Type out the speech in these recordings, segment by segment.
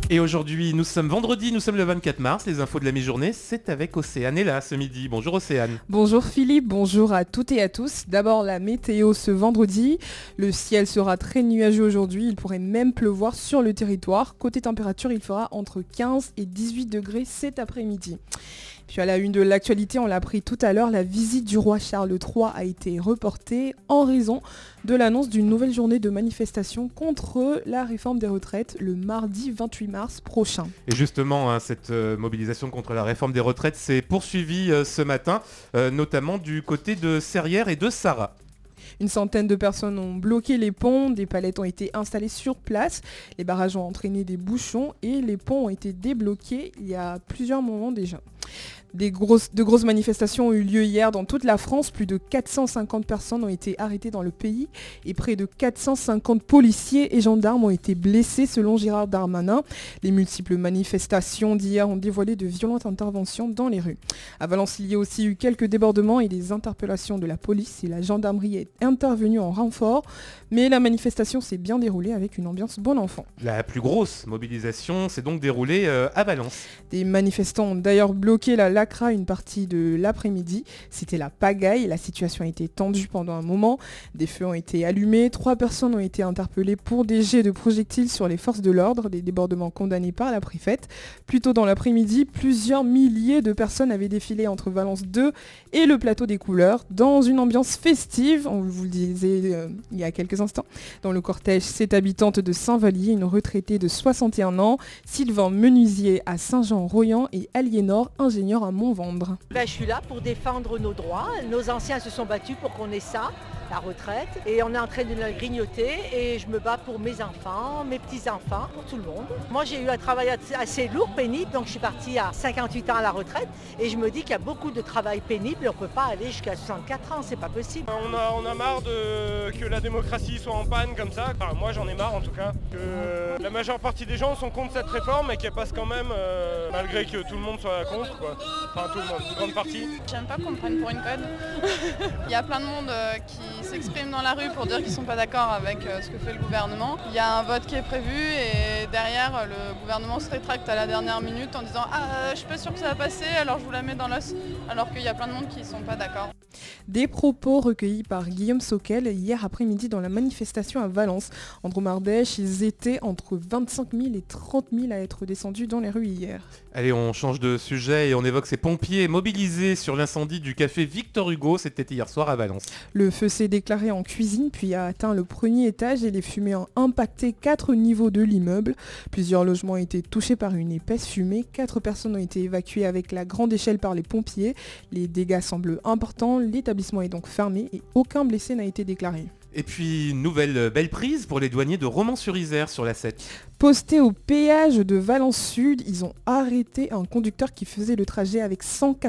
Et aujourd'hui, nous sommes vendredi, nous sommes le 24 mars. Les infos de la mi-journée, c'est avec Océane. Et là, ce midi. Bonjour Océane. Bonjour Philippe, bonjour à toutes et à tous. D'abord la météo ce vendredi. Le ciel sera très nuageux aujourd'hui, il pourrait même pleuvoir sur le territoire. Côté température, il fera entre 15 et 18 degrés cet après-midi. Puis à la une de l'actualité, on l'a appris tout à l'heure, la visite du roi Charles III a été reportée en raison de l'annonce d'une nouvelle journée de manifestation contre la réforme des retraites le mardi 28 mars prochain. Et justement, cette mobilisation contre la réforme des retraites s'est poursuivie ce matin, notamment du côté de Serrières et de Sarrat. Une centaine de personnes ont bloqué les ponts, des palettes ont été installées sur place, les barrages ont entraîné des bouchons et les ponts ont été débloqués il y a plusieurs moments déjà. De grosses manifestations ont eu lieu hier dans toute la France. Plus de 450 personnes ont été arrêtées dans le pays et près de 450 policiers et gendarmes ont été blessés selon Gérald Darmanin. Les multiples manifestations d'hier ont dévoilé de violentes interventions dans les rues. À Valence, il y a aussi eu quelques débordements et des interpellations de la police et la gendarmerie est intervenue en renfort. Mais la manifestation s'est bien déroulée avec une ambiance bon enfant. La plus grosse mobilisation s'est donc déroulée à Valence. Des manifestants ont d'ailleurs bloqué la Lacra une partie de l'après-midi. C'était la pagaille, la situation a été tendue pendant un moment. Des feux ont été allumés, 3 personnes ont été interpellées pour des jets de projectiles sur les forces de l'ordre, des débordements condamnés par la préfète. Plus tôt dans l'après-midi, plusieurs milliers de personnes avaient défilé entre Valence 2 et le plateau des Couleurs dans une ambiance festive, on vous le disait il y a quelques instants. Dans le cortège, 7 habitantes de Saint-Vallier, une retraitée de 61 ans, Sylvain Menuisier à Saint-Jean-Royan et Aliénor, ingénieur à Montvendre. Je suis là pour défendre nos droits. Nos anciens se sont battus pour qu'on ait ça, la retraite. Et on est en train de la grignoter et je me bats pour mes enfants, mes petits-enfants, pour tout le monde. Moi j'ai eu un travail assez lourd, pénible, donc je suis partie à 58 ans à la retraite. Et je me dis qu'il y a beaucoup de travail pénible et on ne peut pas aller jusqu'à 64 ans, c'est pas possible. On a marre que la démocratie soit en panne comme ça. Enfin, moi j'en ai marre en tout cas. Que la majeure partie des gens sont contre cette réforme et qu'elle passe quand même, malgré que tout le monde soit contre, quoi. Enfin tout le monde, une grande partie. J'aime pas qu'on me prenne pour une conne. Il y a plein de monde qui s'exprime dans la rue pour dire qu'ils sont pas d'accord avec ce que fait le gouvernement. Il y a un vote qui est prévu et derrière le gouvernement se rétracte à la dernière minute en disant je suis pas sûr que ça va passer alors je vous la mets dans l'os, alors qu'il y a plein de monde qui sont pas d'accord. Des propos recueillis par Guillaume Sauquel hier après-midi dans la manifestation à Valence. En Drôme-Ardèche, ils étaient entre 25 000 et 30 000 à être descendus dans les rues hier. Allez, on change de sujet et on évoque ces pompiers mobilisés sur l'incendie du café Victor Hugo. C'était hier soir à Valence. Le feu s'est déclaré en cuisine puis a atteint le premier étage et les fumées ont impacté 4 niveaux de l'immeuble. Plusieurs logements ont été touchés par une épaisse fumée. 4 personnes ont été évacuées avec la grande échelle par les pompiers. Les dégâts semblent importants. L'établissement est donc fermé et aucun blessé n'a été déclaré. Et puis, nouvelle belle prise pour les douaniers de Romans-sur-Isère sur la 7. Postés au péage de Valence Sud, ils ont arrêté un conducteur qui faisait le trajet avec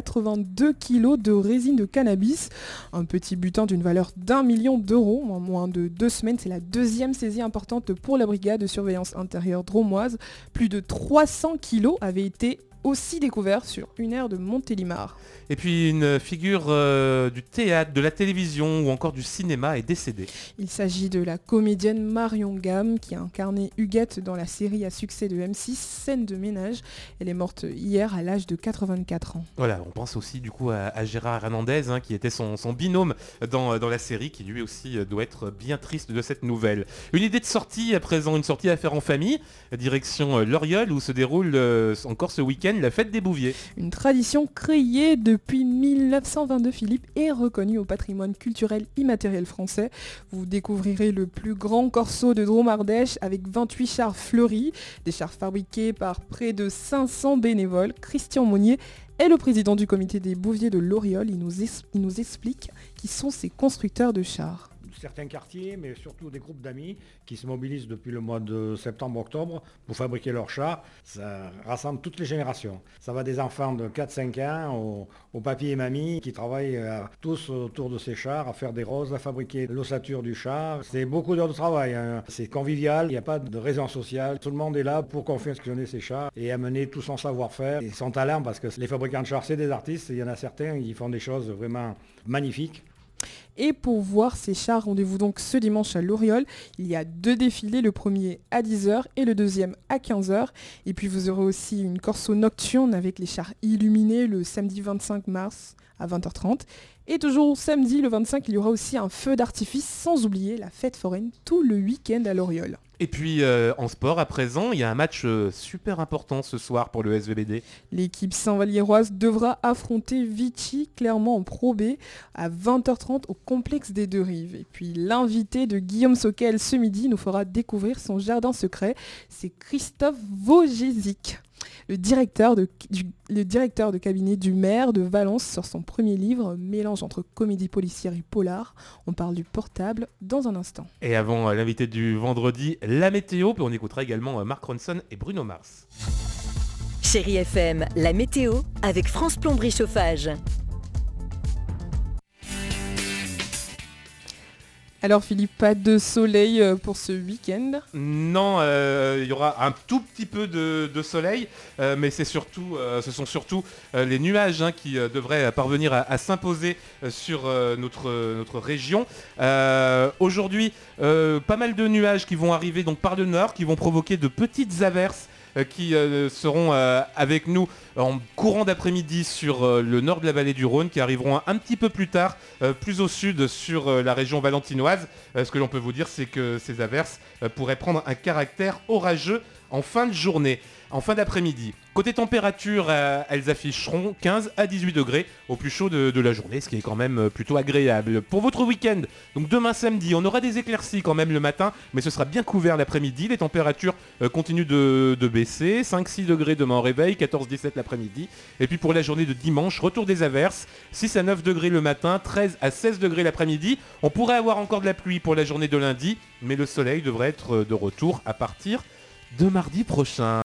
182 kg de résine de cannabis. Un petit butin d'une valeur d'1 million d'euros en moins de 2 semaines. C'est la deuxième saisie importante pour la brigade de surveillance intérieure drômoise. Plus de 300 kg avaient été aussi découvert sur une aire de Montélimar. Et puis une figure du théâtre, de la télévision ou encore du cinéma est décédée. Il s'agit de la comédienne Marion Gamme qui a incarné Huguette dans la série à succès de M6 Scène de ménage. Elle est morte hier à l'âge de 84 ans. Voilà, on pense aussi du coup à Gérard Hernandez qui était son binôme dans la série, qui lui aussi doit être bien triste de cette nouvelle. Une idée de sortie à présent, une sortie à faire en famille, direction l'Oriole où se déroule encore ce week-end la fête des Bouviers. Une tradition créée depuis 1922, Philippe, et reconnue au patrimoine culturel immatériel français. Vous découvrirez le plus grand corso de Drôme-Ardèche avec 28 chars fleuris, des chars fabriqués par près de 500 bénévoles. Christian Monnier est le président du comité des Bouviers de l'Oriole. Il nous explique qui sont ces constructeurs de chars. Certains quartiers, mais surtout des groupes d'amis qui se mobilisent depuis le mois de septembre-octobre pour fabriquer leurs chars. Ça rassemble toutes les générations. Ça va des enfants de 4-5 ans aux papis et mamies qui travaillent tous autour de ces chars à faire des roses, à fabriquer l'ossature du char. C'est beaucoup d'heures de travail, hein. C'est convivial, il n'y a pas de raison sociale. Tout le monde est là pour confectionner ces chars et amener tout son savoir-faire et son talent, parce que les fabricants de chars, c'est des artistes. Il y en a certains qui font des choses vraiment magnifiques. Et pour voir ces chars, rendez-vous donc ce dimanche à l'Oriole. Il y a 2 défilés, le premier à 10h et le deuxième à 15h. Et puis vous aurez aussi une corso nocturne avec les chars illuminés le samedi 25 mars à 20h30. Et toujours samedi le 25, il y aura aussi un feu d'artifice, sans oublier la fête foraine tout le week-end à l'Oriole. Et puis en sport, à présent, il y a un match super important ce soir pour le SVBD. L'équipe Saint-Valliéroise devra affronter Vichy, clairement en Pro B, à 20h30 au complexe des Deux Rives. Et puis l'invité de Guillaume Soquel ce midi nous fera découvrir son jardin secret. C'est Christophe Wojcicki, le directeur de cabinet du maire de Valence, sur son premier livre, mélange entre comédie policière et polar. On parle du portable dans un instant. Et avant l'invité du vendredi, la météo, puis on écoutera également Mark Ronson et Bruno Mars. Chérie FM, la météo avec France Plomberie Chauffage. Alors Philippe, pas de soleil pour ce week-end? Non, il y aura un tout petit peu de soleil, mais ce sont surtout les nuages qui devraient parvenir à s'imposer sur notre région. Aujourd'hui, pas mal de nuages qui vont arriver donc par le nord, qui vont provoquer de petites averses qui seront avec nous en courant d'après-midi sur le nord de la vallée du Rhône, qui arriveront un petit peu plus tard, plus au sud sur la région valentinoise. Ce que l'on peut vous dire, c'est que ces averses pourraient prendre un caractère orageux en fin de journée, en fin d'après-midi. Côté température, elles afficheront 15 à 18 degrés au plus chaud de la journée, ce qui est quand même plutôt agréable. Pour votre week-end, donc demain samedi, on aura des éclaircies quand même le matin, mais ce sera bien couvert l'après-midi. Les températures continuent de baisser, 5-6 degrés demain au réveil, 14-17 l'après-midi. Et puis pour la journée de dimanche, retour des averses, 6 à 9 degrés le matin, 13 à 16 degrés l'après-midi. On pourrait avoir encore de la pluie pour la journée de lundi, mais le soleil devrait être de retour à partir de mardi prochain.